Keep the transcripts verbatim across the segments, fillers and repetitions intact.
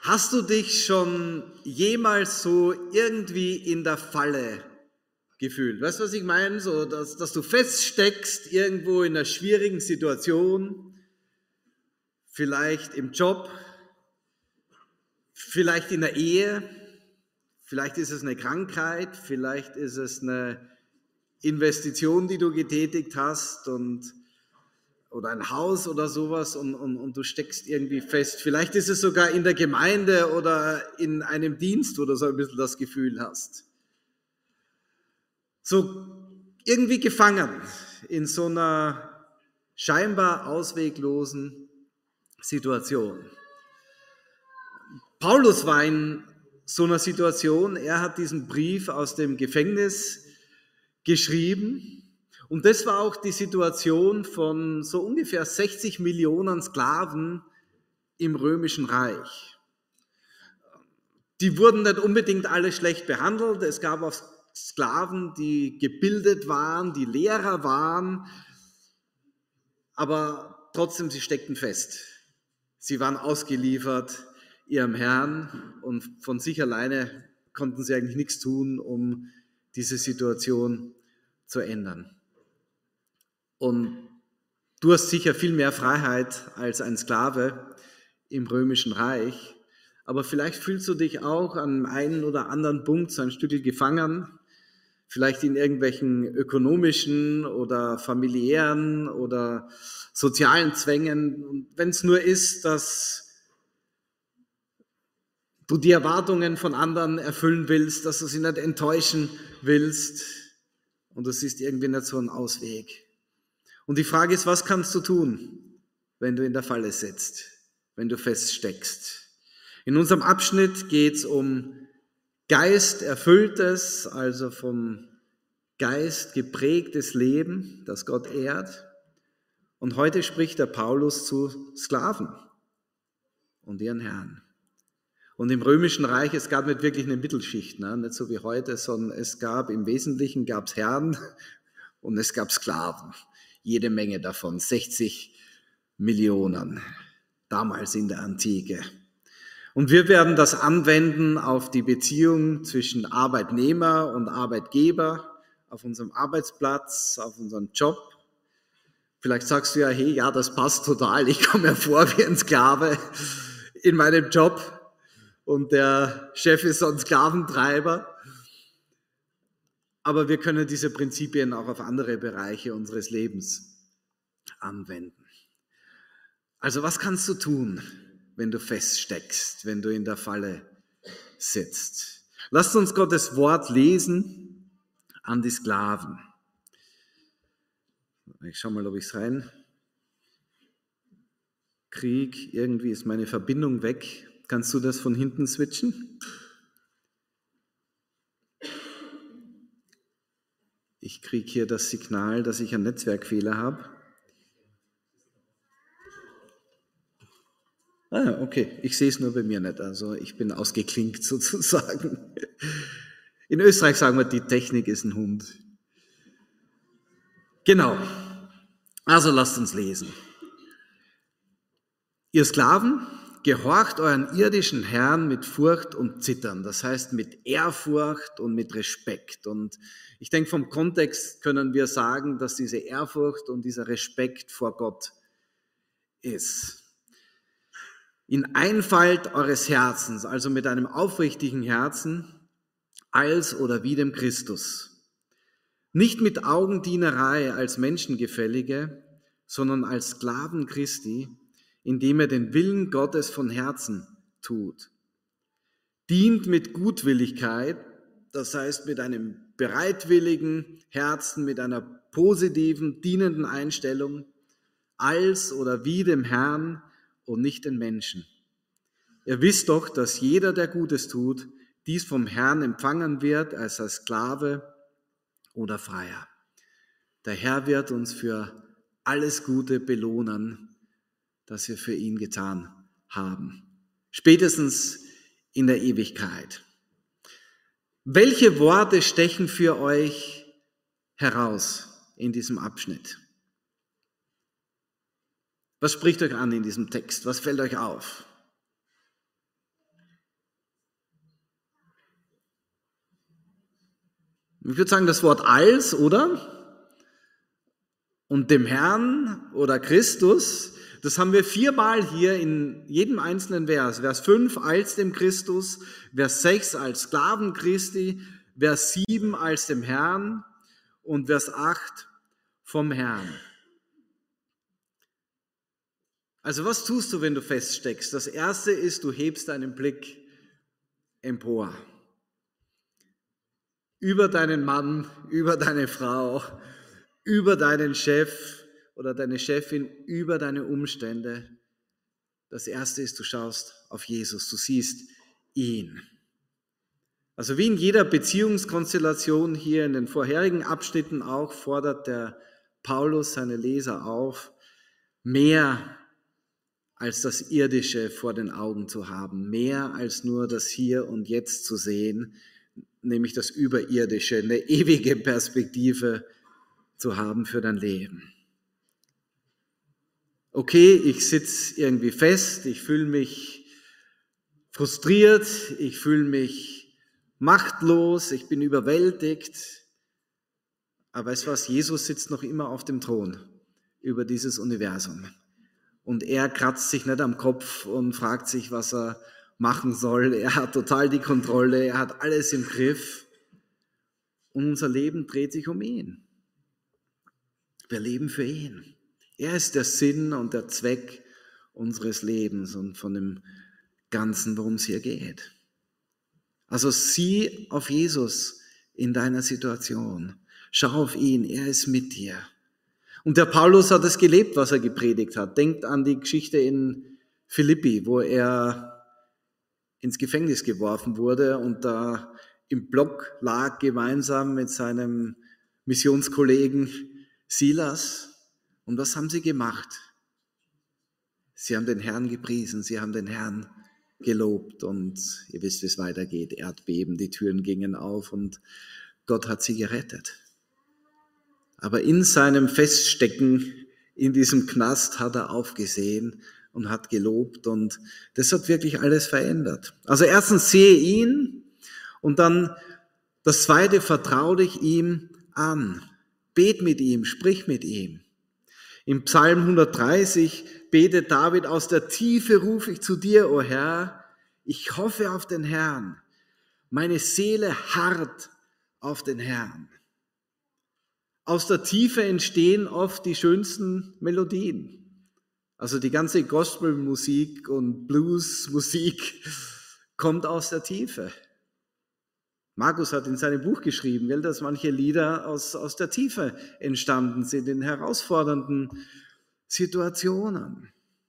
Hast du dich schon jemals so irgendwie in der Falle gefühlt? Weißt du, was ich meine? So, dass, dass du feststeckst irgendwo in einer schwierigen Situation, vielleicht im Job, vielleicht in der Ehe, vielleicht ist es eine Krankheit, vielleicht ist es eine Investition, die du getätigt hast und oder ein Haus oder sowas und, und, und du steckst irgendwie fest. Vielleicht ist es sogar in der Gemeinde oder in einem Dienst, wo du so ein bisschen das Gefühl hast. So irgendwie gefangen in so einer scheinbar ausweglosen Situation. Paulus war in so einer Situation, er hat diesen Brief aus dem Gefängnis geschrieben. Und das war auch die Situation von so ungefähr sechzig Millionen Sklaven im Römischen Reich. Die wurden nicht unbedingt alle schlecht behandelt. Es gab auch Sklaven, die gebildet waren, die Lehrer waren, aber trotzdem, sie steckten fest. Sie waren ausgeliefert ihrem Herrn und von sich alleine konnten sie eigentlich nichts tun, um diese Situation zu ändern. Und du hast sicher viel mehr Freiheit als ein Sklave im Römischen Reich, aber vielleicht fühlst du dich auch an einem oder anderen Punkt so ein Stück gefangen, vielleicht in irgendwelchen ökonomischen oder familiären oder sozialen Zwängen. Und wenn es nur ist, dass du die Erwartungen von anderen erfüllen willst, dass du sie nicht enttäuschen willst und du siehst irgendwie nicht so einen Ausweg. Und die Frage ist, was kannst du tun, wenn du in der Falle sitzt, wenn du feststeckst? In unserem Abschnitt geht es um geisterfülltes, also vom Geist geprägtes Leben, das Gott ehrt. Und heute spricht der Paulus zu Sklaven und ihren Herren. Und im Römischen Reich, es gab nicht wirklich eine Mittelschicht, ne? Nicht so wie heute, sondern es gab im Wesentlichen gab's Herren und es gab Sklaven. Jede Menge davon, sechzig Millionen, damals in der Antike. Und wir werden das anwenden auf die Beziehung zwischen Arbeitnehmer und Arbeitgeber, auf unserem Arbeitsplatz, auf unserem Job. Vielleicht sagst du ja, hey, ja, das passt total, ich komme mir vor wie ein Sklave in meinem Job und der Chef ist so ein Sklaventreiber. Aber wir können diese Prinzipien auch auf andere Bereiche unseres Lebens anwenden. Also was kannst du tun, wenn du feststeckst, wenn du in der Falle sitzt? Lasst uns Gottes Wort lesen an die Sklaven. Ich schau mal, ob ich es rein kriege. Irgendwie ist meine Verbindung weg. Kannst du das von hinten switchen? Ich kriege hier das Signal, dass ich einen Netzwerkfehler habe. Ah, okay, ich sehe es nur bei mir nicht, also ich bin ausgeklinkt sozusagen. In Österreich sagen wir, die Technik ist ein Hund. Genau, also lasst uns lesen. Ihr Sklaven, gehorcht euren irdischen Herrn mit Furcht und Zittern, das heißt mit Ehrfurcht und mit Respekt. Und ich denke, vom Kontext können wir sagen, dass diese Ehrfurcht und dieser Respekt vor Gott ist. In Einfalt eures Herzens, also mit einem aufrichtigen Herzen, als oder wie dem Christus. Nicht mit Augendienerei als Menschengefällige, sondern als Sklaven Christi, indem er den Willen Gottes von Herzen tut. Dient mit Gutwilligkeit, das heißt mit einem bereitwilligen Herzen, mit einer positiven, dienenden Einstellung, als oder wie dem Herrn und nicht den Menschen. Ihr wisst doch, dass jeder, der Gutes tut, dies vom Herrn empfangen wird, als ein Sklave oder Freier. Der Herr wird uns für alles Gute belohnen, das wir für ihn getan haben. Spätestens in der Ewigkeit. Welche Worte stechen für euch heraus in diesem Abschnitt? Was spricht euch an in diesem Text? Was fällt euch auf? Ich würde sagen, das Wort als, oder? Und dem Herrn oder Christus, das haben wir viermal hier in jedem einzelnen Vers. Vers fünf als dem Christus, Vers sechs als Sklaven Christi, Vers sieben als dem Herrn und Vers acht vom Herrn. Also was tust du, wenn du feststeckst? Das erste ist, du hebst deinen Blick empor. Über deinen Mann, über deine Frau, über deinen Chef oder deine Chefin, über deine Umstände. Das erste ist, du schaust auf Jesus, du siehst ihn. Also wie in jeder Beziehungskonstellation hier in den vorherigen Abschnitten auch, fordert der Paulus seine Leser auf, mehr als das Irdische vor den Augen zu haben, mehr als nur das Hier und Jetzt zu sehen, nämlich das Überirdische, eine ewige Perspektive zu haben für dein Leben. Okay, ich sitze irgendwie fest, ich fühle mich frustriert, ich fühle mich machtlos, ich bin überwältigt, aber weißt du was, Jesus sitzt noch immer auf dem Thron über dieses Universum. Und er kratzt sich nicht am Kopf und fragt sich, was er machen soll. Er hat total die Kontrolle, er hat alles im Griff. Und unser Leben dreht sich um ihn. Wir leben für ihn. Er ist der Sinn und der Zweck unseres Lebens und von dem Ganzen, worum es hier geht. Also sieh auf Jesus in deiner Situation. Schau auf ihn, er ist mit dir. Und der Paulus hat es gelebt, was er gepredigt hat. Denkt an die Geschichte in Philippi, wo er ins Gefängnis geworfen wurde und da im Block lag gemeinsam mit seinem Missionskollegen Silas. Und was haben sie gemacht? Sie haben den Herrn gepriesen, sie haben den Herrn gelobt und ihr wisst, wie es weitergeht. Erdbeben, die Türen gingen auf und Gott hat sie gerettet. Aber in seinem Feststecken in diesem Knast hat er aufgesehen und hat gelobt und das hat wirklich alles verändert. Also erstens sehe ihn und dann das zweite, vertrau dich ihm an. Bet mit ihm, sprich mit ihm. Im Psalm hundertdreißig betet David, aus der Tiefe rufe ich zu dir, o Herr, ich hoffe auf den Herrn. Meine Seele harrt auf den Herrn. Aus der Tiefe entstehen oft die schönsten Melodien. Also die ganze Gospelmusik und Bluesmusik kommt aus der Tiefe. Markus hat in seinem Buch geschrieben, gell, dass manche Lieder aus, aus der Tiefe entstanden sind, in herausfordernden Situationen.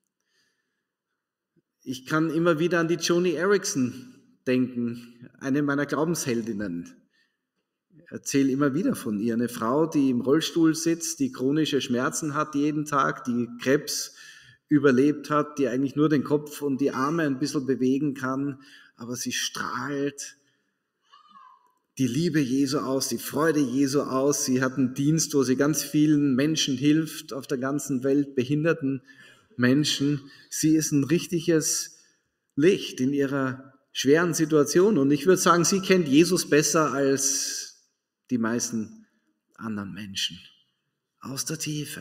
Ich kann immer wieder an die Joni Eareckson denken, eine meiner Glaubensheldinnen. Ich erzähle immer wieder von ihr, eine Frau, die im Rollstuhl sitzt, die chronische Schmerzen hat jeden Tag, die Krebs überlebt hat, die eigentlich nur den Kopf und die Arme ein bisschen bewegen kann, aber sie strahlt die Liebe Jesu aus, die Freude Jesu aus. Sie hat einen Dienst, wo sie ganz vielen Menschen hilft, auf der ganzen Welt, behinderten Menschen. Sie ist ein richtiges Licht in ihrer schweren Situation. Und ich würde sagen, sie kennt Jesus besser als die meisten anderen Menschen. Aus der Tiefe.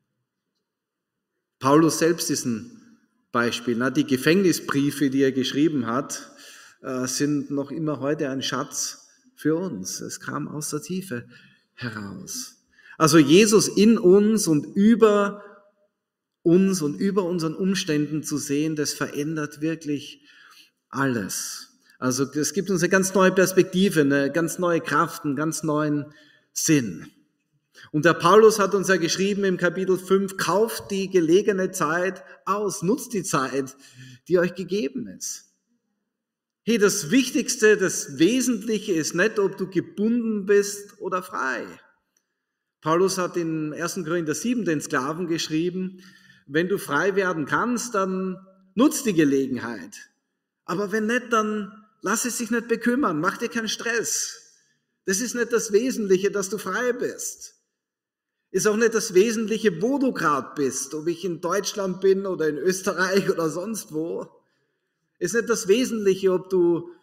Paulus selbst ist ein Beispiel. Die Gefängnisbriefe, die er geschrieben hat, sind noch immer heute ein Schatz für uns. Es kam aus der Tiefe heraus. Also Jesus in uns und über uns und über unseren Umständen zu sehen, das verändert wirklich alles. Also es gibt uns eine ganz neue Perspektive, eine ganz neue Kraft, einen ganz neuen Sinn. Und der Paulus hat uns ja geschrieben im Kapitel fünf, kauft die gelegene Zeit aus, nutzt die Zeit, die euch gegeben ist. Hey, das Wichtigste, das Wesentliche ist nicht, ob du gebunden bist oder frei. Paulus hat in ersten Korinther sieben den Sklaven geschrieben, wenn du frei werden kannst, dann nutz die Gelegenheit. Aber wenn nicht, dann lass es dich nicht bekümmern, mach dir keinen Stress. Das ist nicht das Wesentliche, dass du frei bist. Ist auch nicht das Wesentliche, wo du gerade bist, ob ich in Deutschland bin oder in Österreich oder sonst wo. Ist nicht das Wesentliche, ob du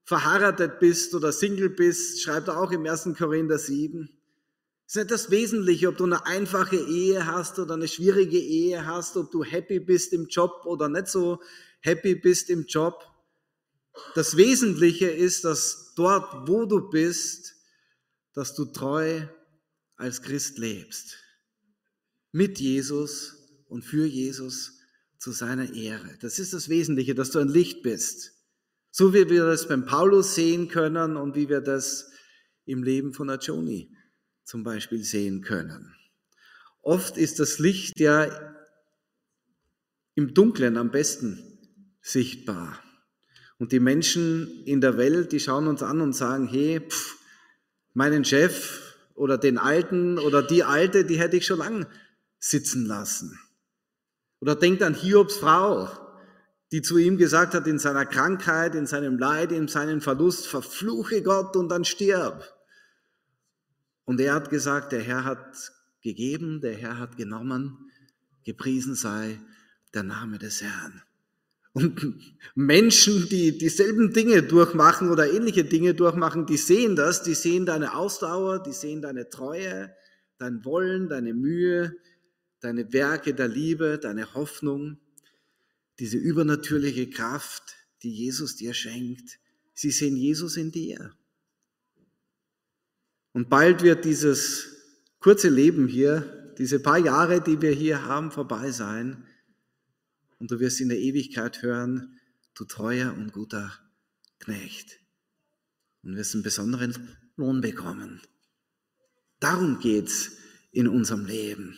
verheiratet bist oder Single bist, schreibt er auch im ersten Korinther sieben. Es ist nicht das Wesentliche, ob du eine einfache Ehe hast oder eine schwierige Ehe hast, ob du happy bist im Job oder nicht so happy bist im Job. Das Wesentliche ist, dass dort, wo du bist, dass du treu als Christ lebst. Mit Jesus und für Jesus zu seiner Ehre. Das ist das Wesentliche, dass du ein Licht bist. So wie wir das beim Paulus sehen können und wie wir das im Leben von Ajoni zum Beispiel sehen können. Oft ist das Licht ja im Dunklen am besten sichtbar. Und die Menschen in der Welt, die schauen uns an und sagen, hey, pff, meinen Chef oder den Alten oder die Alte, die hätte ich schon lang sitzen lassen. Oder denkt an Hiobs Frau, die zu ihm gesagt hat, in seiner Krankheit, in seinem Leid, in seinem Verlust, verfluche Gott und dann stirb. Und er hat gesagt, der Herr hat gegeben, der Herr hat genommen, gepriesen sei der Name des Herrn. Und Menschen, die dieselben Dinge durchmachen oder ähnliche Dinge durchmachen, die sehen das, die sehen deine Ausdauer, die sehen deine Treue, dein Wollen, deine Mühe, deine Werke der Liebe, deine Hoffnung, diese übernatürliche Kraft, die Jesus dir schenkt. Sie sehen Jesus in dir. Und bald wird dieses kurze Leben hier, diese paar Jahre, die wir hier haben, vorbei sein. Und du wirst in der Ewigkeit hören, du treuer und guter Knecht. Und wirst einen besonderen Lohn bekommen. Darum geht's in unserem Leben.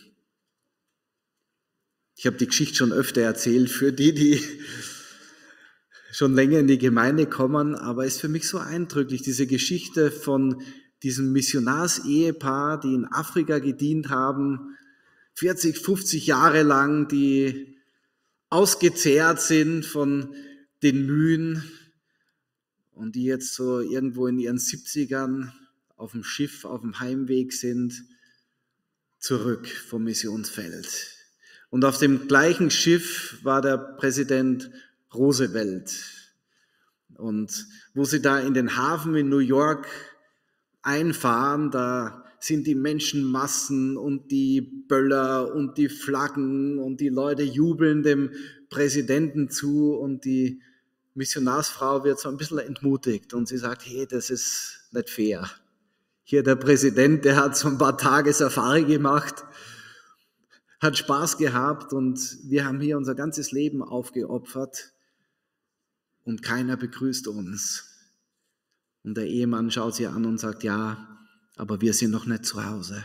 Ich habe die Geschichte schon öfter erzählt für die, die schon länger in die Gemeinde kommen, aber es ist für mich so eindrücklich, diese Geschichte von diesem Missionarsehepaar, die in Afrika gedient haben, vierzig, fünfzig Jahre lang, die ausgezehrt sind von den Mühen und die jetzt so irgendwo in ihren siebzigern auf dem Schiff, auf dem Heimweg sind, zurück vom Missionsfeld. Und auf dem gleichen Schiff war der Präsident Roosevelt. Und wo sie da in den Hafen in New York einfahren, da sind die Menschenmassen und die Böller und die Flaggen und die Leute jubeln dem Präsidenten zu und die Missionarsfrau wird so ein bisschen entmutigt und sie sagt, hey, das ist nicht fair. Hier der Präsident, der hat so ein paar Tage Safari gemacht, hat Spaß gehabt und wir haben hier unser ganzes Leben aufgeopfert und keiner begrüßt uns. Und der Ehemann schaut sie an und sagt, ja, aber wir sind noch nicht zu Hause.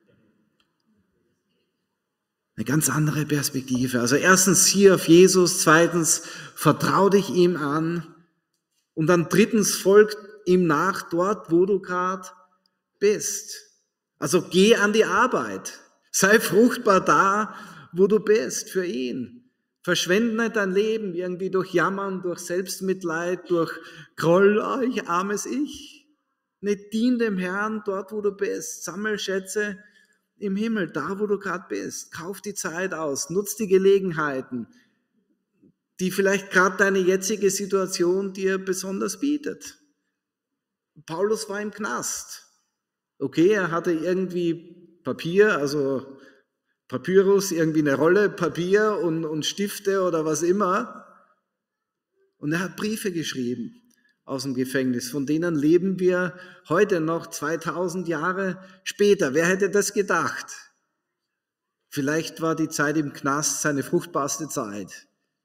Eine ganz andere Perspektive. Also erstens, sieh auf Jesus, zweitens, vertrau dich ihm an und dann drittens, folg ihm nach dort, wo du gerade bist. Also geh an die Arbeit, sei fruchtbar da, wo du bist, für ihn. Verschwende nicht dein Leben irgendwie durch Jammern, durch Selbstmitleid, durch Groll, oh, ich armes Ich. Nicht dien dem Herrn dort, wo du bist. Sammel Schätze im Himmel, da, wo du gerade bist. Kauf die Zeit aus, nutz die Gelegenheiten, die vielleicht gerade deine jetzige Situation dir besonders bietet. Paulus war im Knast. Okay, er hatte irgendwie Papier, also Papyrus, irgendwie eine Rolle Papier und, und Stifte oder was immer. Und er hat Briefe geschrieben aus dem Gefängnis, von denen leben wir heute noch zweitausend Jahre später. Wer hätte das gedacht? Vielleicht war die Zeit im Knast seine fruchtbarste Zeit.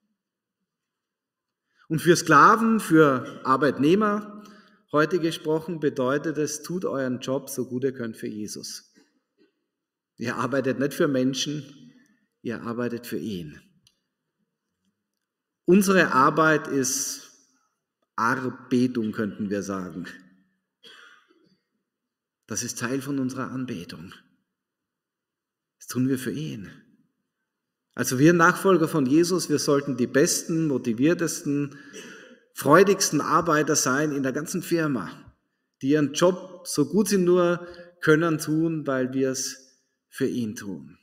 Und für Sklaven, für Arbeitnehmer, heute gesprochen, bedeutet es, tut euren Job so gut ihr könnt für Jesus. Ihr arbeitet nicht für Menschen, ihr arbeitet für ihn. Unsere Arbeit ist Anbetung, könnten wir sagen. Das ist Teil von unserer Anbetung. Das tun wir für ihn. Also wir Nachfolger von Jesus, wir sollten die besten, motiviertesten, freudigsten Arbeiter sein in der ganzen Firma, die ihren Job so gut sie nur können tun, weil wir es für ihn tun.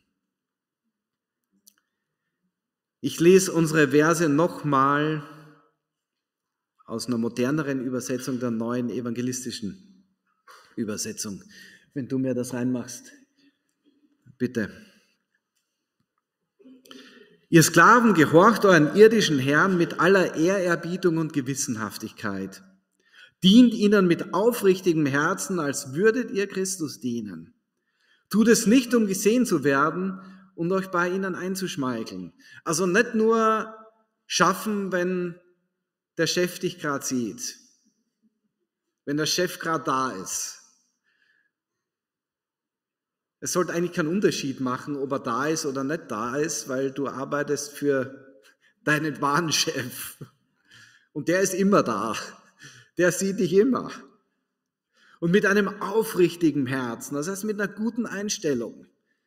Ich lese unsere Verse nochmal aus einer moderneren Übersetzung, der neuen evangelistischen Übersetzung. Wenn du mir das reinmachst, bitte. Ihr Sklaven, gehorcht euren irdischen Herren mit aller Ehrerbietung und Gewissenhaftigkeit. Dient ihnen mit aufrichtigem Herzen, als würdet ihr Christus dienen. Tut es nicht, um gesehen zu werden und euch bei ihnen einzuschmeicheln. Also nicht nur schaffen, wenn der Chef dich gerade sieht, wenn der Chef gerade da ist. Es sollte eigentlich keinen Unterschied machen, ob er da ist oder nicht da ist, weil du arbeitest für deinen wahren Chef. Und der ist immer da. Der sieht dich immer. Und mit einem aufrichtigen Herzen, das heißt mit einer guten Einstellung.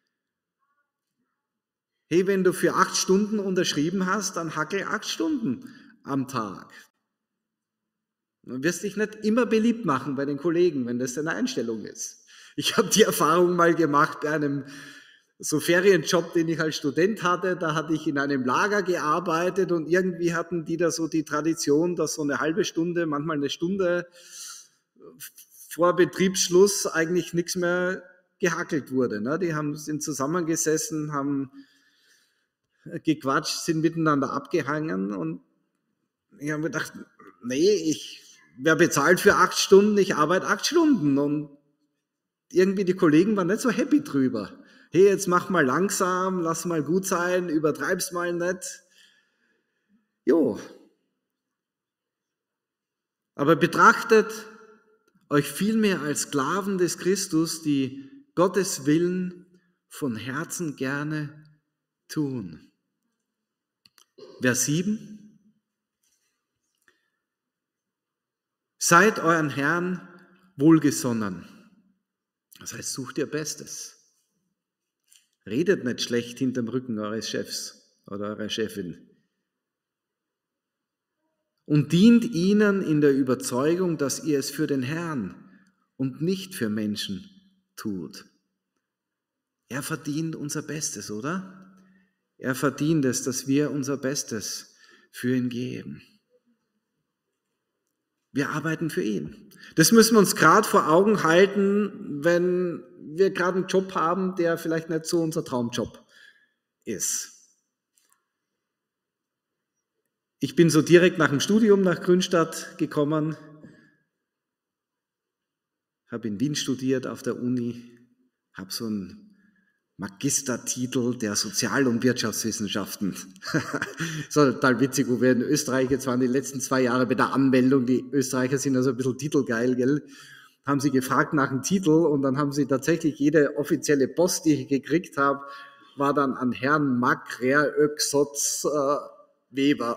Hey, wenn du für acht Stunden unterschrieben hast, dann hackel acht Stunden am Tag. Du wirst dich nicht immer beliebt machen bei den Kollegen, wenn das deine Einstellung ist. Ich habe die Erfahrung mal gemacht bei einem so Ferienjob, den ich als Student hatte. Da hatte ich in einem Lager gearbeitet und irgendwie hatten die da so die Tradition, dass so eine halbe Stunde, manchmal eine Stunde vor Betriebsschluss eigentlich nichts mehr gehackelt wurde. Die haben, sind zusammengesessen, haben gequatscht, sind miteinander abgehangen und ich habe mir gedacht, nee, ich werde bezahlt für acht Stunden, ich arbeite acht Stunden und irgendwie die Kollegen waren nicht so happy drüber. Hey, jetzt mach mal langsam, lass mal gut sein, übertreib's mal nicht. Jo. Aber betrachtet euch vielmehr als Sklaven des Christus, die Gottes Willen von Herzen gerne tun. Vers sieben. Seid euren Herrn wohlgesonnen. Das heißt, sucht ihr Bestes. Redet nicht schlecht hinterm Rücken eures Chefs oder eurer Chefin. Und dient ihnen in der Überzeugung, dass ihr es für den Herrn und nicht für Menschen tut. Er verdient unser Bestes, oder? Er verdient es, dass wir unser Bestes für ihn geben. Wir arbeiten für ihn. Das müssen wir uns gerade vor Augen halten, wenn wir gerade einen Job haben, der vielleicht nicht so unser Traumjob ist. Ich bin so direkt nach dem Studium nach Grünstadt gekommen, habe in Wien studiert auf der Uni, habe so einen Magistertitel der Sozial- und Wirtschaftswissenschaften. Das war total witzig, wo wir in Österreich, jetzt waren die letzten zwei Jahre bei der Anmeldung, die Österreicher sind also ein bisschen titelgeil, gell? Haben sie gefragt nach dem Titel und dann haben sie tatsächlich jede offizielle Post, die ich gekriegt habe, war dann an Herrn Mack, Rehr, Öxotz, äh, Weber.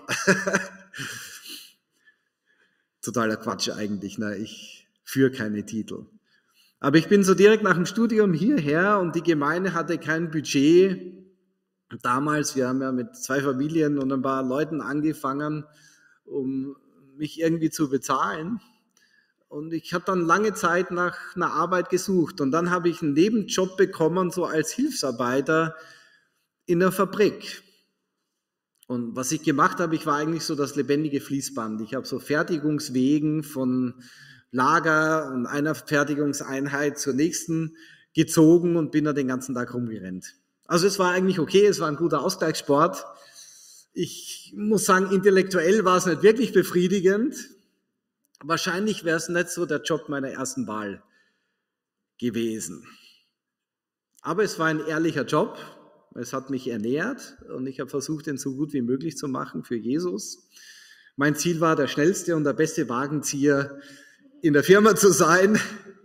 Totaler Quatsch eigentlich, ne? Ich führe keine Titel. Aber ich bin so direkt nach dem Studium hierher und die Gemeinde hatte kein Budget. Damals, wir haben ja mit zwei Familien und ein paar Leuten angefangen, um mich irgendwie zu bezahlen. Und ich habe dann lange Zeit nach einer Arbeit gesucht. Und dann habe ich einen Nebenjob bekommen, so als Hilfsarbeiter in der Fabrik. Und was ich gemacht habe, ich war eigentlich so das lebendige Fließband. Ich habe so Fertigungswegen von Lager und einer Fertigungseinheit zur nächsten gezogen und bin da den ganzen Tag rumgerannt. Also es war eigentlich okay, es war ein guter Ausgleichssport. Ich muss sagen, intellektuell war es nicht wirklich befriedigend. Wahrscheinlich wäre es nicht so der Job meiner ersten Wahl gewesen. Aber es war ein ehrlicher Job. Es hat mich ernährt und ich habe versucht, den so gut wie möglich zu machen für Jesus. Mein Ziel war, der schnellste und der beste Wagenzieher in der Firma zu sein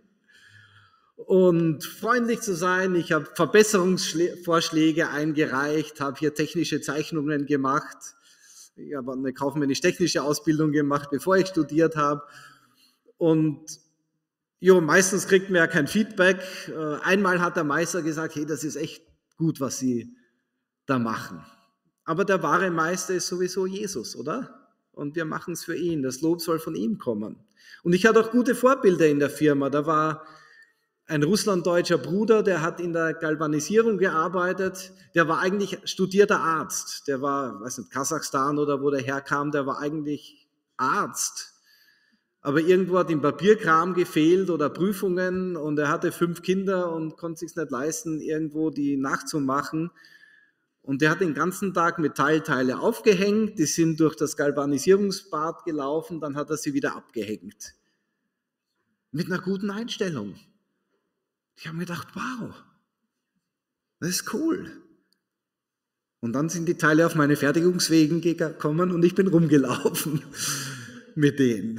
und freundlich zu sein. Ich habe Verbesserungsvorschläge eingereicht, habe hier technische Zeichnungen gemacht. Ich habe eine kaufmännisch-technische Ausbildung gemacht, bevor ich studiert habe. Und jo, meistens kriegt man ja kein Feedback. Einmal hat der Meister gesagt, hey, das ist echt gut, was Sie da machen. Aber der wahre Meister ist sowieso Jesus, oder? Und wir machen es für ihn. Das Lob soll von ihm kommen. Und ich hatte auch gute Vorbilder in der Firma. Da war ein russlanddeutscher Bruder, der hat in der Galvanisierung gearbeitet. Der war eigentlich studierter Arzt. Der war, weiß nicht, Kasachstan oder wo der herkam, der war eigentlich Arzt. aber irgendwo hat ihm Papierkram gefehlt oder Prüfungen und er hatte fünf Kinder und konnte es sich nicht leisten, irgendwo die nachzumachen. Und er hat den ganzen Tag Metallteile aufgehängt, die sind durch das Galvanisierungsbad gelaufen, dann hat er sie wieder abgehängt. Mit einer guten Einstellung. Ich habe mir gedacht, wow, das ist cool. Und dann sind die Teile auf meine Fertigungswegen gekommen und ich bin rumgelaufen mit denen.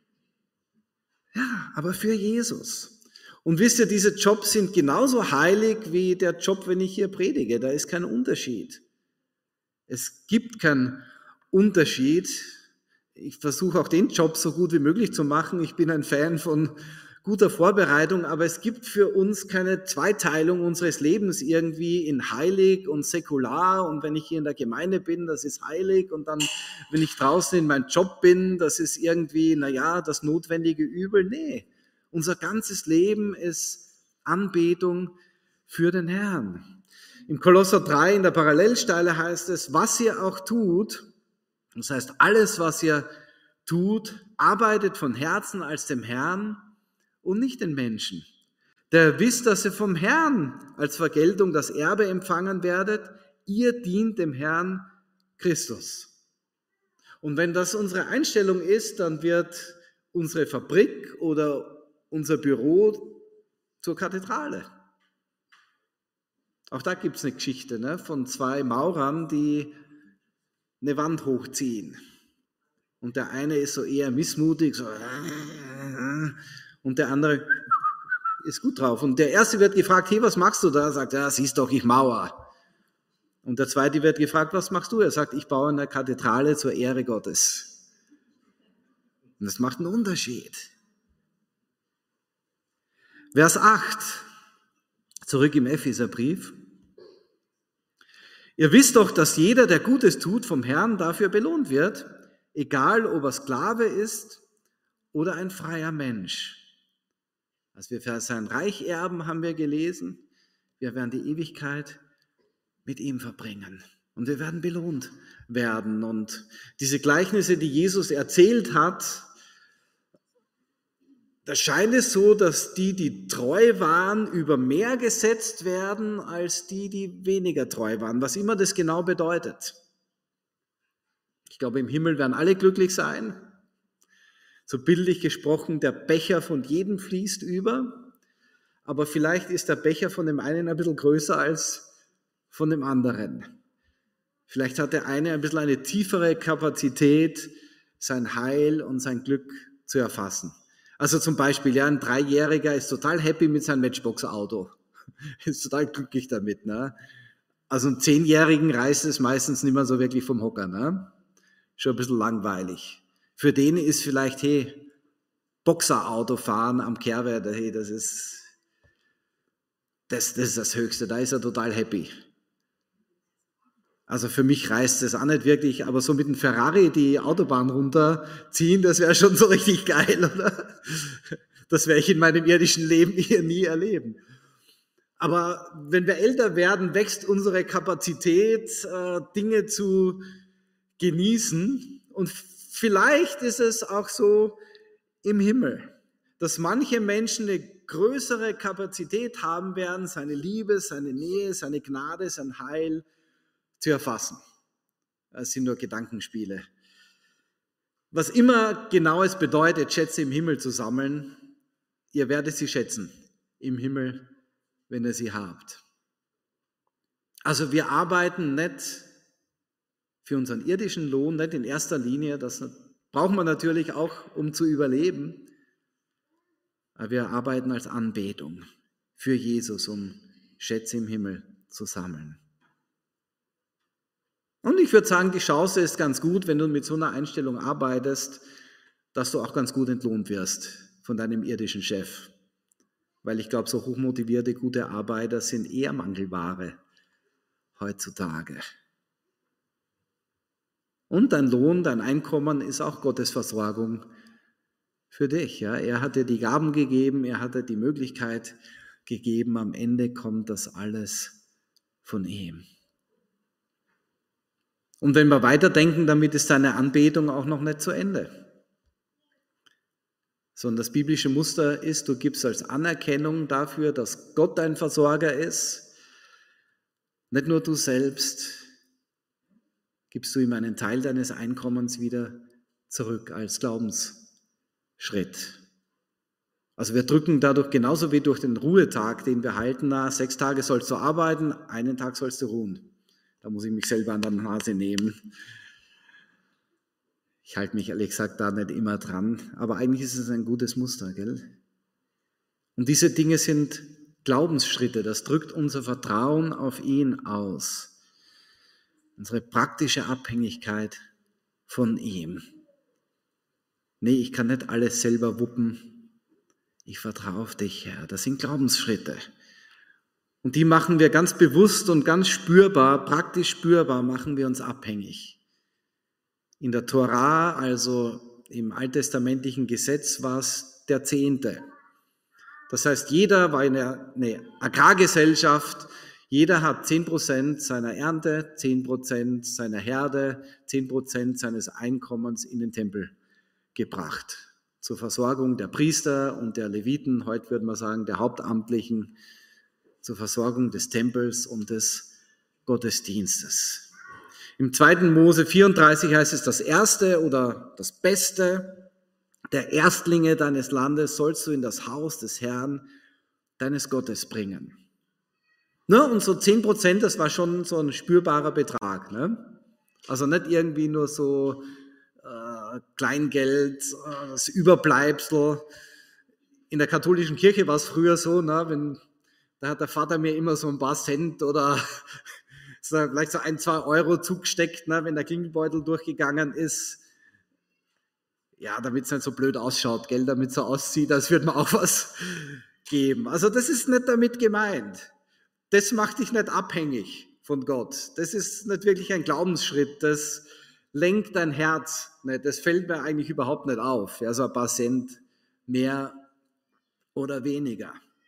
Ja, aber für Jesus. Und wisst ihr, diese Jobs sind genauso heilig wie der Job, wenn ich hier predige. Da ist kein Unterschied. Es gibt keinen Unterschied. Ich versuche auch den Job so gut wie möglich zu machen. Ich bin ein Fan von guter Vorbereitung, aber es gibt für uns keine Zweiteilung unseres Lebens irgendwie in heilig und säkular. Und wenn ich hier in der Gemeinde bin, das ist heilig. Und dann, wenn ich draußen in meinem Job bin, das ist irgendwie, naja, das notwendige Übel. Nee, unser ganzes Leben ist Anbetung für den Herrn. Im Kolosser drei in der Parallelstelle heißt es, was ihr auch tut, das heißt alles, was ihr tut, arbeitet von Herzen als dem Herrn und nicht den Menschen. Der wisst, dass ihr vom Herrn als Vergeltung das Erbe empfangen werdet, ihr dient dem Herrn Christus. Und wenn das unsere Einstellung ist, dann wird unsere Fabrik oder unser Büro zur Kathedrale. Auch da gibt es eine Geschichte, ne, von zwei Maurern, die eine Wand hochziehen. Und der eine ist so eher missmutig, so, und der andere ist gut drauf. Und der erste wird gefragt, hey, was machst du da? Er sagt, ja, siehst doch, ich mauer. Und der zweite wird gefragt, was machst du? Er sagt, ich baue eine Kathedrale zur Ehre Gottes. Und das macht einen Unterschied. Vers acht, zurück im Epheserbrief. Ihr wisst doch, dass jeder, der Gutes tut, vom Herrn dafür belohnt wird, egal ob er Sklave ist oder ein freier Mensch. Als wir für sein Reich erben, haben wir gelesen, wir werden die Ewigkeit mit ihm verbringen und wir werden belohnt werden. Und diese Gleichnisse, die Jesus erzählt hat, da scheint es so, dass die, die treu waren, über mehr gesetzt werden als die, die weniger treu waren, was immer das genau bedeutet. Ich glaube, im Himmel werden alle glücklich sein. So bildlich gesprochen, der Becher von jedem fließt über, aber vielleicht ist der Becher von dem einen ein bisschen größer als von dem anderen. Vielleicht hat der eine ein bisschen eine tiefere Kapazität, sein Heil und sein Glück zu erfassen. Also zum Beispiel, ja, ein Dreijähriger ist total happy mit seinem Matchbox-Auto, ist total glücklich damit. Ne? Also einen Zehnjährigen reißt es meistens nicht mehr so wirklich vom Hocker, ne? Schon ein bisschen langweilig. Für den ist vielleicht, hey, Boxerauto fahren am Kehrwert, hey, das ist, das, das ist das Höchste, da ist er total happy. Also für mich reißt es auch nicht wirklich, aber so mit dem Ferrari die Autobahn runterziehen, das wäre schon so richtig geil, oder? Das werde ich in meinem irdischen Leben hier nie erleben. Aber wenn wir älter werden, wächst unsere Kapazität, Dinge zu genießen. Und vielleicht ist es auch so im Himmel, dass manche Menschen eine größere Kapazität haben werden, seine Liebe, seine Nähe, seine Gnade, sein Heil zu erfassen. Das sind nur Gedankenspiele. Was immer genau es bedeutet, Schätze im Himmel zu sammeln, ihr werdet sie schätzen im Himmel, wenn ihr sie habt. Also wir arbeiten nicht für unseren irdischen Lohn, nicht in erster Linie, das braucht man natürlich auch, um zu überleben, aber wir arbeiten als Anbetung für Jesus, um Schätze im Himmel zu sammeln. Und ich würde sagen, die Chance ist ganz gut, wenn du mit so einer Einstellung arbeitest, dass du auch ganz gut entlohnt wirst von deinem irdischen Chef. Weil ich glaube, so hochmotivierte, gute Arbeiter sind eher Mangelware heutzutage. Und dein Lohn, dein Einkommen ist auch Gottes Versorgung für dich. Ja? Er hat dir die Gaben gegeben, er hat dir die Möglichkeit gegeben. Am Ende kommt das alles von ihm. Und wenn wir weiterdenken, damit ist deine Anbetung auch noch nicht zu Ende. Sondern das biblische Muster ist, du gibst als Anerkennung dafür, dass Gott dein Versorger ist, nicht nur du selbst, gibst du ihm einen Teil deines Einkommens wieder zurück als Glaubensschritt. Also wir drücken dadurch genauso wie durch den Ruhetag, den wir halten, na, sechs Tage sollst du arbeiten, einen Tag sollst du ruhen. Da muss ich mich selber an der Nase nehmen. Ich halte mich ehrlich gesagt da nicht immer dran, aber eigentlich ist es ein gutes Muster, gell? Und diese Dinge sind Glaubensschritte, das drückt unser Vertrauen auf ihn aus. Unsere praktische Abhängigkeit von ihm. Nee, ich kann nicht alles selber wuppen. Ich vertraue auf dich, Herr. Das sind Glaubensschritte. Und die machen wir ganz bewusst und ganz spürbar, praktisch spürbar, machen wir uns abhängig. In der Tora, also im alttestamentlichen Gesetz, war es der Zehnte. Das heißt, jeder war in einer Agrargesellschaft, jeder hat zehn Prozent seiner Ernte, zehn Prozent seiner Herde, zehn Prozent seines Einkommens in den Tempel gebracht. Zur Versorgung der Priester und der Leviten, heute würde man sagen der Hauptamtlichen, zur Versorgung des Tempels und des Gottesdienstes. Im zweiten Mose vierunddreißig heißt es, das Erste oder das Beste der Erstlinge deines Landes sollst du in das Haus des Herrn, deines Gottes bringen. Ne? Und so zehn Prozent, das war schon so ein spürbarer Betrag. Ne? Also nicht irgendwie nur so äh, Kleingeld, äh, das Überbleibsel. In der katholischen Kirche war es früher so, ne? Wenn, da hat der Vater mir immer so ein paar Cent oder so, vielleicht so ein, zwei Euro zugesteckt, ne? Wenn der Klingelbeutel durchgegangen ist. Ja, damit es nicht so blöd ausschaut, gell? Damit es so aussieht, als würde man auch was geben. Also das ist nicht damit gemeint. Das macht dich nicht abhängig von Gott. Das ist nicht wirklich ein Glaubensschritt. Das lenkt dein Herz nicht. Das fällt mir eigentlich überhaupt nicht auf. Ja, so ein paar Cent mehr oder weniger.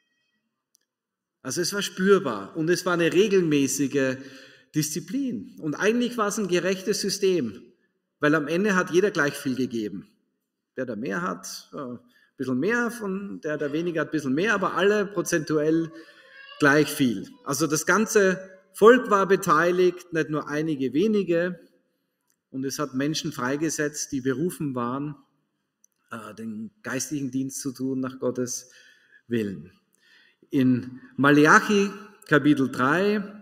Also es war spürbar und es war eine regelmäßige Disziplin. Und eigentlich war es ein gerechtes System, weil am Ende hat jeder gleich viel gegeben. Der, der mehr hat, ein bisschen mehr, von der, der weniger hat, ein bisschen mehr, aber alle prozentuell gleich viel. Also das ganze Volk war beteiligt, nicht nur einige wenige. Und es hat Menschen freigesetzt, die berufen waren, den geistlichen Dienst zu tun nach Gottes Willen. In Maleachi Kapitel drei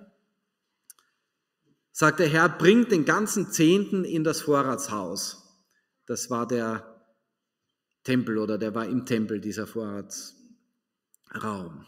sagt der Herr, bringt den ganzen Zehnten in das Vorratshaus. Das war der Tempel oder der war im Tempel, dieser Vorratsraum.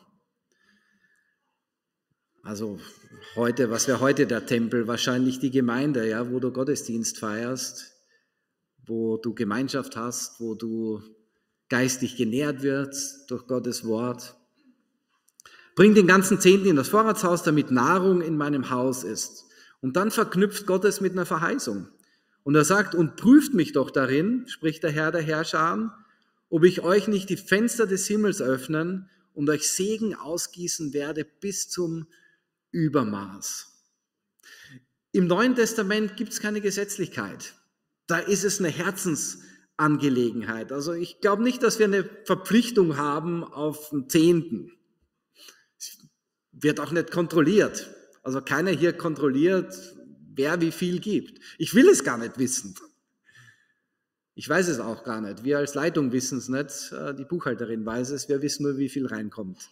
Also heute, was wäre heute der Tempel? Wahrscheinlich die Gemeinde, ja, wo du Gottesdienst feierst, wo du Gemeinschaft hast, wo du geistig genährt wirst durch Gottes Wort. Bring den ganzen Zehnten in das Vorratshaus, damit Nahrung in meinem Haus ist. Und dann verknüpft Gott es mit einer Verheißung. Und er sagt, und prüft mich doch darin, spricht der Herr der Herrscher, ob ich euch nicht die Fenster des Himmels öffnen und euch Segen ausgießen werde bis zum Übermaß. Im Neuen Testament gibt es keine Gesetzlichkeit. Da ist es eine Herzensangelegenheit. Also ich glaube nicht, dass wir eine Verpflichtung haben auf den Zehnten. Es wird auch nicht kontrolliert. Also keiner hier kontrolliert, wer wie viel gibt. Ich will es gar nicht wissen. Ich weiß es auch gar nicht. Wir als Leitung wissen es nicht. Die Buchhalterin weiß es. Wir wissen nur, wie viel reinkommt.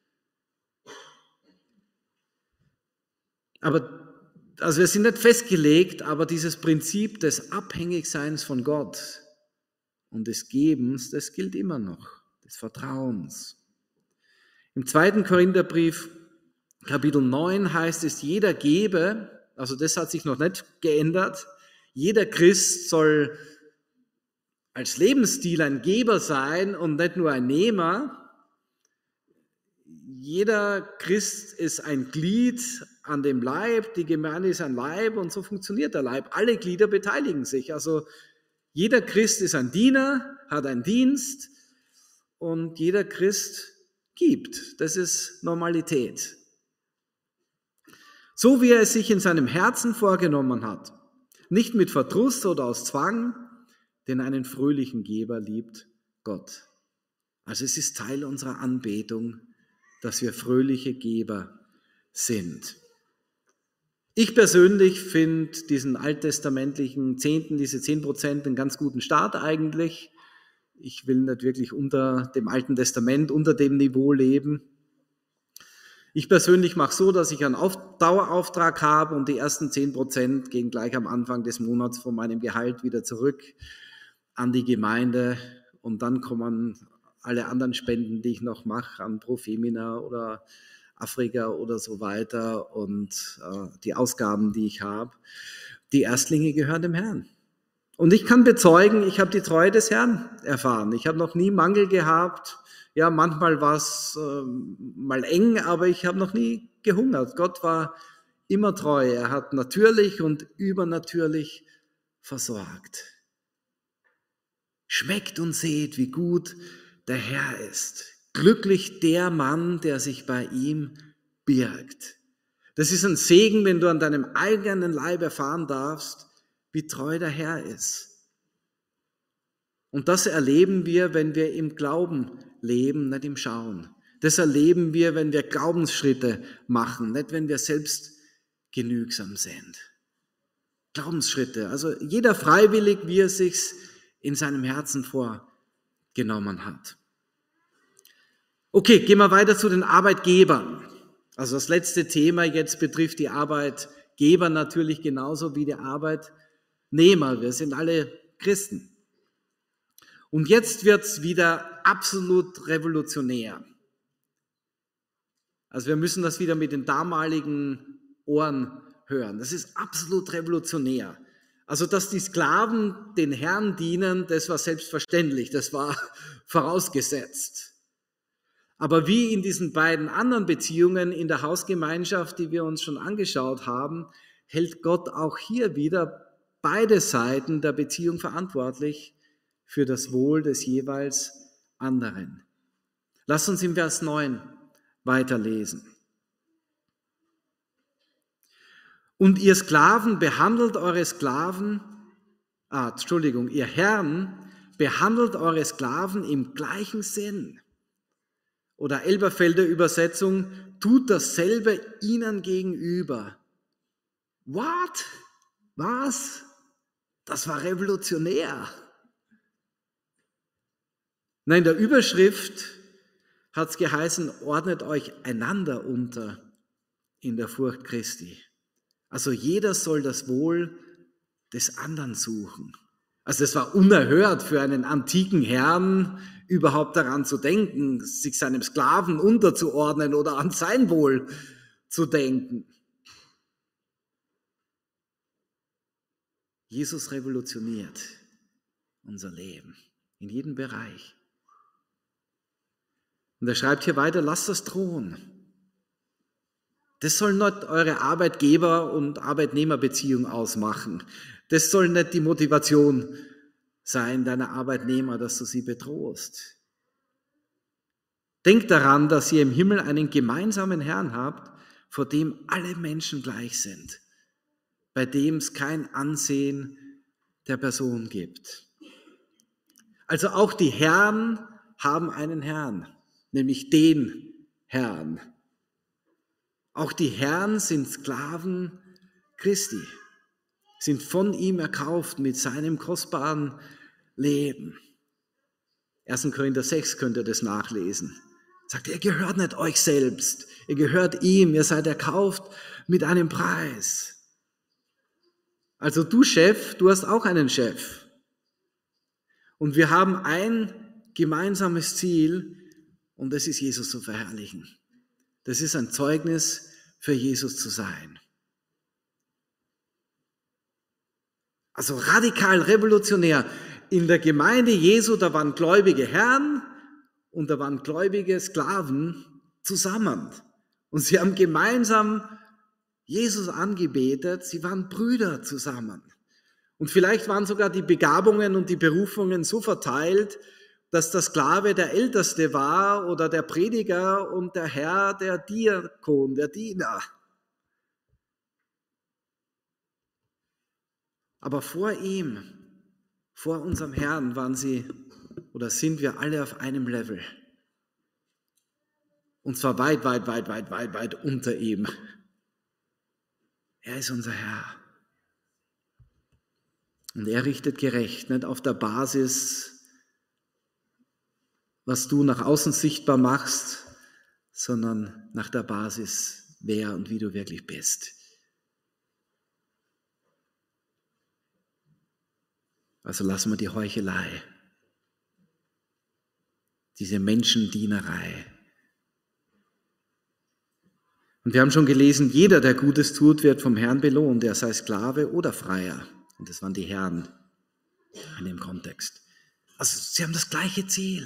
Aber also wir sind nicht festgelegt, aber dieses Prinzip des Abhängigseins von Gott und des Gebens, das gilt immer noch, des Vertrauens. Im zweiten Korintherbrief, Kapitel neun, heißt es, jeder gebe, also das hat sich noch nicht geändert, jeder Christ soll als Lebensstil ein Geber sein und nicht nur ein Nehmer. Jeder Christ ist ein Glied an dem Leib, die Gemeinde ist ein Leib und so funktioniert der Leib. Alle Glieder beteiligen sich. Also jeder Christ ist ein Diener, hat einen Dienst und jeder Christ gibt. Das ist Normalität. So wie er es sich in seinem Herzen vorgenommen hat, nicht mit Verdruss oder aus Zwang, denn einen fröhlichen Geber liebt Gott. Also es ist Teil unserer Anbetung, dass wir fröhliche Geber sind. Ich persönlich finde diesen alttestamentlichen Zehnten, diese zehn Prozent, einen ganz guten Start eigentlich. Ich will nicht wirklich unter dem Alten Testament, unter dem Niveau leben. Ich persönlich mache so, dass ich einen Auf- Dauerauftrag habe und die ersten zehn Prozent gehen gleich am Anfang des Monats von meinem Gehalt wieder zurück an die Gemeinde und dann kommen alle anderen Spenden, die ich noch mache, an Pro Femina oder Afrika oder so weiter und äh, die Ausgaben, die ich habe. Die Erstlinge gehören dem Herrn. Und ich kann bezeugen, ich habe die Treue des Herrn erfahren. Ich habe noch nie Mangel gehabt. Ja, manchmal war es äh, mal eng, aber ich habe noch nie gehungert. Gott war immer treu. Er hat natürlich und übernatürlich versorgt. Schmeckt und seht, wie gut der Herr ist. Glücklich der Mann, der sich bei ihm birgt. Das ist ein Segen, wenn du an deinem eigenen Leib erfahren darfst, wie treu der Herr ist. Und das erleben wir, wenn wir im Glauben leben, nicht im Schauen. Das erleben wir, wenn wir Glaubensschritte machen, nicht wenn wir selbst genügsam sind. Glaubensschritte, also jeder freiwillig, wie er sich's in seinem Herzen vorgenommen hat. Okay, gehen wir weiter zu den Arbeitgebern. Also das letzte Thema jetzt betrifft die Arbeitgeber natürlich genauso wie die Arbeitnehmer. Wir sind alle Christen. Und jetzt wird es wieder absolut revolutionär. Also wir müssen das wieder mit den damaligen Ohren hören. Das ist absolut revolutionär. Also dass die Sklaven den Herrn dienen, das war selbstverständlich, das war vorausgesetzt. Aber wie in diesen beiden anderen Beziehungen in der Hausgemeinschaft, die wir uns schon angeschaut haben, hält Gott auch hier wieder beide Seiten der Beziehung verantwortlich für das Wohl des jeweils anderen. Lasst uns im Vers neun weiterlesen. Und ihr Sklaven behandelt eure Sklaven, ah, Entschuldigung, ihr Herren behandelt eure Sklaven im gleichen Sinn. Oder Elberfelder Übersetzung, tut dasselbe ihnen gegenüber. What? Was? Das war revolutionär. Nein, in der Überschrift hat es geheißen, ordnet euch einander unter in der Furcht Christi. Also jeder soll das Wohl des anderen suchen. Also es war unerhört für einen antiken Herrn, überhaupt daran zu denken, sich seinem Sklaven unterzuordnen oder an sein Wohl zu denken. Jesus revolutioniert unser Leben in jedem Bereich. Und er schreibt hier weiter, lasst das drohen. Das soll nicht eure Arbeitgeber- und Arbeitnehmerbeziehung ausmachen. Das soll nicht die Motivation sein deiner Arbeitnehmer, dass du sie bedrohst. Denkt daran, dass ihr im Himmel einen gemeinsamen Herrn habt, vor dem alle Menschen gleich sind, bei dem es kein Ansehen der Person gibt. Also auch die Herren haben einen Herrn, nämlich den Herrn. Auch die Herren sind Sklaven Christi, sind von ihm erkauft mit seinem kostbaren Leben. erster Korinther sechs könnt ihr das nachlesen. Sagt, ihr gehört nicht euch selbst, ihr gehört ihm, ihr seid erkauft mit einem Preis. Also du Chef, du hast auch einen Chef. Und wir haben ein gemeinsames Ziel und das ist Jesus zu verherrlichen. Das ist ein Zeugnis für Jesus zu sein. Also radikal revolutionär. In der Gemeinde Jesu, da waren gläubige Herren und da waren gläubige Sklaven zusammen. Und sie haben gemeinsam Jesus angebetet, sie waren Brüder zusammen. Und vielleicht waren sogar die Begabungen und die Berufungen so verteilt, dass der Sklave der Älteste war oder der Prediger und der Herr der Diakon, der Diener. Aber vor ihm, vor unserem Herrn waren sie oder sind wir alle auf einem Level? Und zwar weit, weit, weit, weit, weit, weit unter ihm. Er ist unser Herr. Und er richtet gerecht, nicht auf der Basis, was du nach außen sichtbar machst, sondern nach der Basis, wer und wie du wirklich bist. Also lassen wir die Heuchelei, diese Menschendienerei. Und wir haben schon gelesen, jeder, der Gutes tut, wird vom Herrn belohnt, er sei Sklave oder Freier. Und das waren die Herren in dem Kontext. Also sie haben das gleiche Ziel.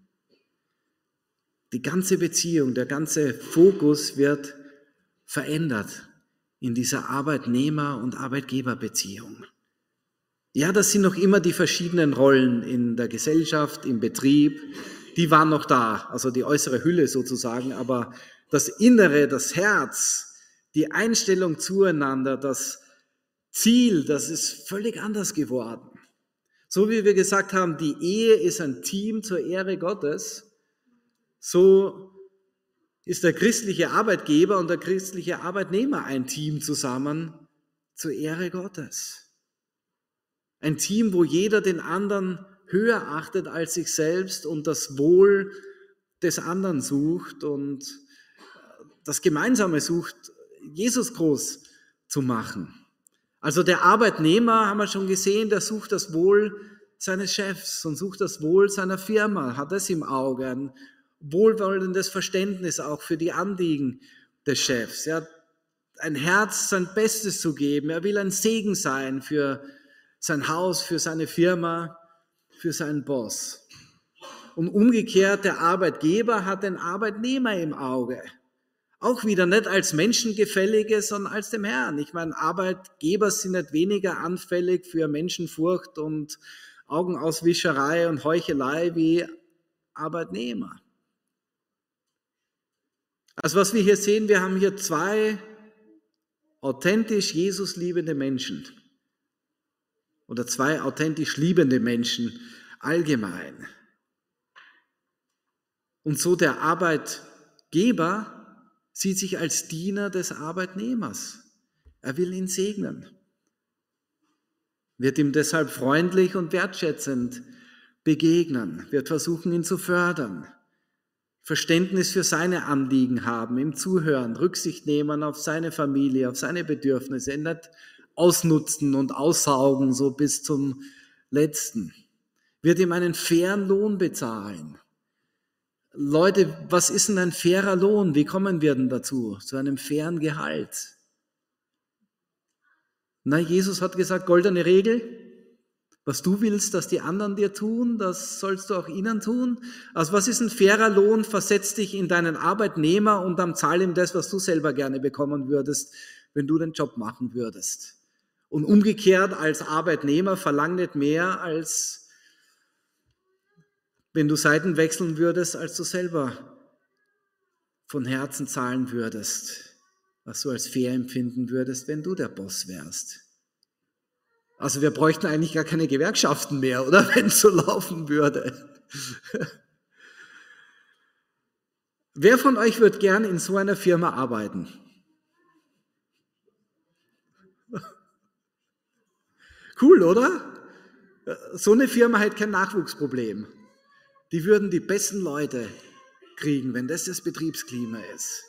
Die ganze Beziehung, der ganze Fokus wird verändert in dieser Arbeitnehmer- und Arbeitgeberbeziehung. Ja, das sind noch immer die verschiedenen Rollen in der Gesellschaft, im Betrieb. Die waren noch da, also die äußere Hülle sozusagen, aber das Innere, das Herz, die Einstellung zueinander, das Ziel, das ist völlig anders geworden. So wie wir gesagt haben, die Ehe ist ein Team zur Ehre Gottes, so ist der christliche Arbeitgeber und der christliche Arbeitnehmer ein Team zusammen zur Ehre Gottes. Ein Team, wo jeder den anderen höher achtet als sich selbst und das Wohl des anderen sucht und das Gemeinsame sucht, Jesus groß zu machen. Also der Arbeitnehmer, haben wir schon gesehen, der sucht das Wohl seines Chefs und sucht das Wohl seiner Firma, hat das im Auge, ein wohlwollendes Verständnis auch für die Anliegen des Chefs. Er hat ein Herz, sein Bestes zu geben. Er will ein Segen sein für sein Haus, für seine Firma, für seinen Boss. Und umgekehrt, der Arbeitgeber hat den Arbeitnehmer im Auge. Auch wieder nicht als Menschengefällige, sondern als dem Herrn. Ich meine, Arbeitgeber sind nicht weniger anfällig für Menschenfurcht und Augenauswischerei und Heuchelei wie Arbeitnehmer. Also was wir hier sehen, wir haben hier zwei authentisch Jesus liebende Menschen oder zwei authentisch liebende Menschen allgemein. Und so der Arbeitgeber sieht sich als Diener des Arbeitnehmers. Er will ihn segnen, wird ihm deshalb freundlich und wertschätzend begegnen, wird versuchen, ihn zu fördern, Verständnis für seine Anliegen haben, ihm zuhören, Rücksicht nehmen auf seine Familie, auf seine Bedürfnisse, ihn nicht ausnutzen und aussaugen, so bis zum Letzten, wird ihm einen fairen Lohn bezahlen. Leute, was ist denn ein fairer Lohn? Wie kommen wir denn dazu? Zu einem fairen Gehalt? Na, Jesus hat gesagt, goldene Regel, was du willst, dass die anderen dir tun, das sollst du auch ihnen tun. Also was ist ein fairer Lohn? Versetz dich in deinen Arbeitnehmer und dann zahl ihm das, was du selber gerne bekommen würdest, wenn du den Job machen würdest. Und umgekehrt als Arbeitnehmer verlang nicht mehr, als wenn du Seiten wechseln würdest, als du selber von Herzen zahlen würdest, was du als fair empfinden würdest, wenn du der Boss wärst. Also wir bräuchten eigentlich gar keine Gewerkschaften mehr, oder? Wenn es so laufen würde. Wer von euch wird gern in so einer Firma arbeiten? Cool, oder? So eine Firma hat kein Nachwuchsproblem. Die würden die besten Leute kriegen, wenn das das Betriebsklima ist.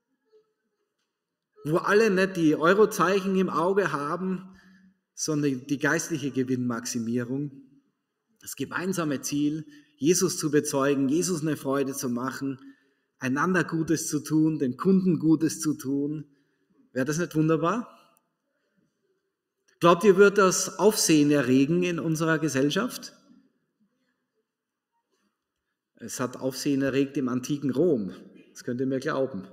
Wo alle nicht die Eurozeichen im Auge haben, sondern die geistliche Gewinnmaximierung. Das gemeinsame Ziel, Jesus zu bezeugen, Jesus eine Freude zu machen, einander Gutes zu tun, den Kunden Gutes zu tun. Wäre das nicht wunderbar? Glaubt ihr, wird das Aufsehen erregen in unserer Gesellschaft? Es hat Aufsehen erregt im antiken Rom. Das könnt ihr mir glauben.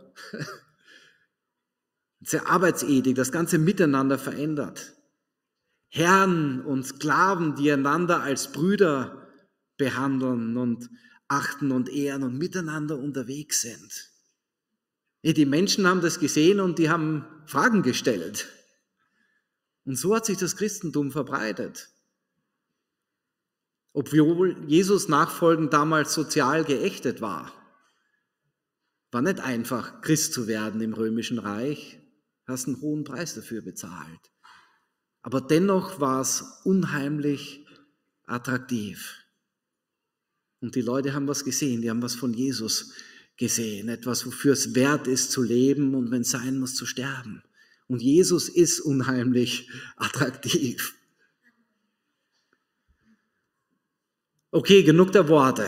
Diese Arbeitsethik, das ganze Miteinander verändert. Herren und Sklaven, die einander als Brüder behandeln und achten und ehren und miteinander unterwegs sind. Die Menschen haben das gesehen und die haben Fragen gestellt. Und so hat sich das Christentum verbreitet. Obwohl Jesus nachfolgend damals sozial geächtet war. War nicht einfach, Christ zu werden im Römischen Reich. Hast einen hohen Preis dafür bezahlt. Aber dennoch war es unheimlich attraktiv. Und die Leute haben was gesehen, die haben was von Jesus gesehen. Etwas, wofür es wert ist zu leben und wenn es sein muss, zu sterben. Und Jesus ist unheimlich attraktiv. Okay, genug der Worte.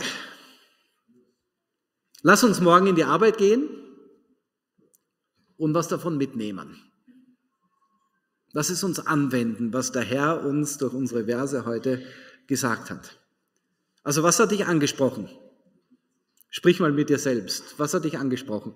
Lass uns morgen in die Arbeit gehen und was davon mitnehmen. Lass es uns anwenden, was der Herr uns durch unsere Verse heute gesagt hat. Also was hat dich angesprochen? Sprich mal mit dir selbst. Was hat dich angesprochen?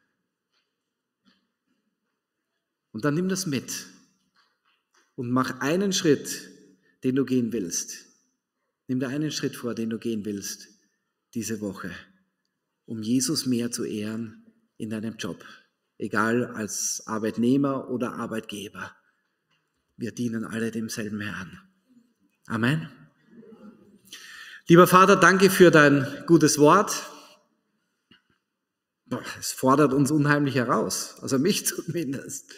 Und dann nimm das mit und mach einen Schritt, den du gehen willst. Nimm dir einen Schritt vor, den du gehen willst diese Woche, um Jesus mehr zu ehren in deinem Job, egal als Arbeitnehmer oder Arbeitgeber. Wir dienen alle demselben Herrn. Amen. Lieber Vater, danke für dein gutes Wort. Es fordert uns unheimlich heraus, also mich zumindest.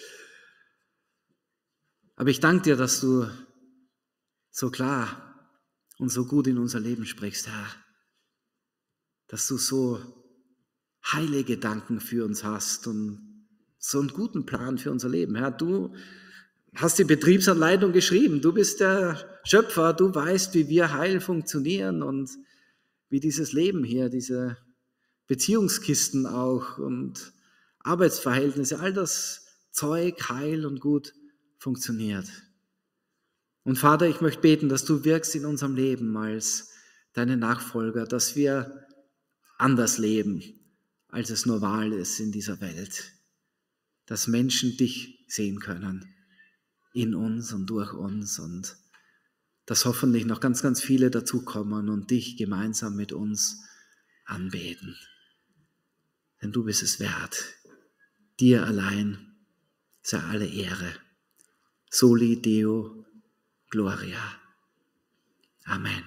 Aber ich danke dir, dass du so klar und so gut in unser Leben sprichst, Herr. Dass du so heile Gedanken für uns hast und so einen guten Plan für unser Leben. Herr, du hast die Betriebsanleitung geschrieben. Du bist der Schöpfer. Du weißt, wie wir heil funktionieren und wie dieses Leben hier, diese Beziehungskisten auch und Arbeitsverhältnisse, all das Zeug heil und gut funktioniert. Und Vater, ich möchte beten, dass du wirkst in unserem Leben als deine Nachfolger, dass wir anders leben, als es normal ist in dieser Welt. Dass Menschen dich sehen können, in uns und durch uns und dass hoffentlich noch ganz, ganz viele dazukommen und dich gemeinsam mit uns anbeten. Denn du bist es wert. Dir allein sei alle Ehre. Soli Deo Gloria. Amen.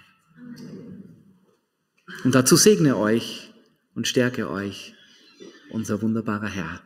Und dazu segne euch und stärke euch unser wunderbarer Herr.